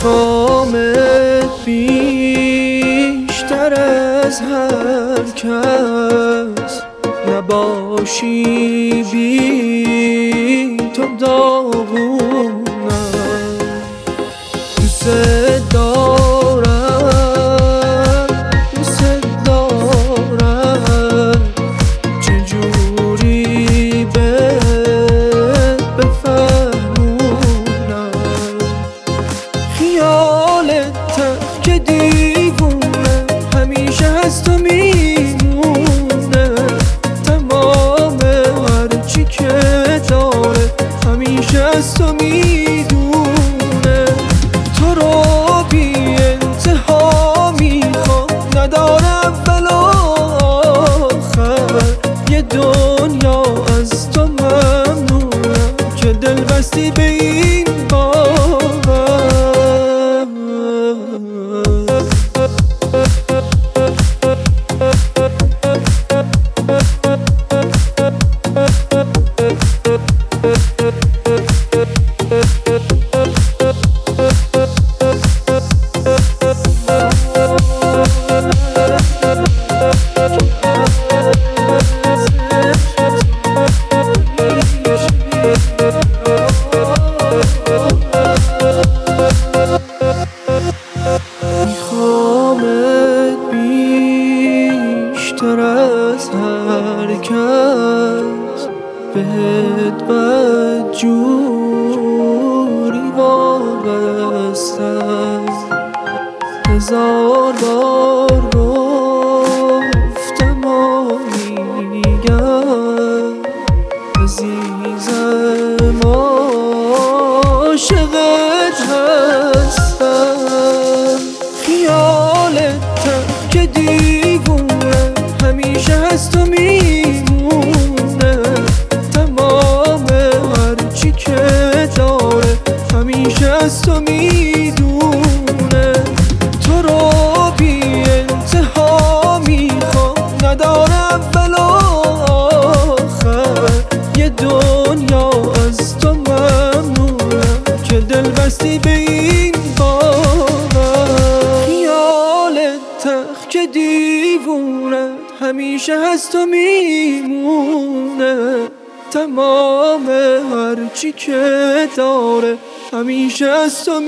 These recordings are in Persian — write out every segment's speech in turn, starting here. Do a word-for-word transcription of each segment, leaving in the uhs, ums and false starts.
میخوامت بیشتر از هر کس، نباشی بی تو داغونم. دوست دارم دوست دارم، چجوری بهت بفهمونم. خیالت که دیوونه همیشه هست و میمونه، تمام هرچی که داره همیشه هست و میدونه. تو رو بی انتها میخوام، ندارم اول و آخر. یه دنیا از تو ممنونم که دل بستی به این باور. میخوامت بیشتر از هر کس، بهت بدجوری وابستم. هزار بار گفتم و میگم عزیزم عاشقت هستم. خیالت که دیوونه همیشه هست و میمونه، تمام هرچی که داره همیشه هست و میدونه. تو رو بی انتها میخوام، ندارم اول و آخر. یه دنیا از تو ممنونم که دل بستی به این باور. خیالت که دیوونه همیشه هست و میمونه، تمام هرچی که داره همیشه هست و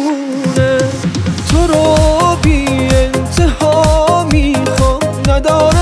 میدونه. تو رو بی انتها میخوام، ندارم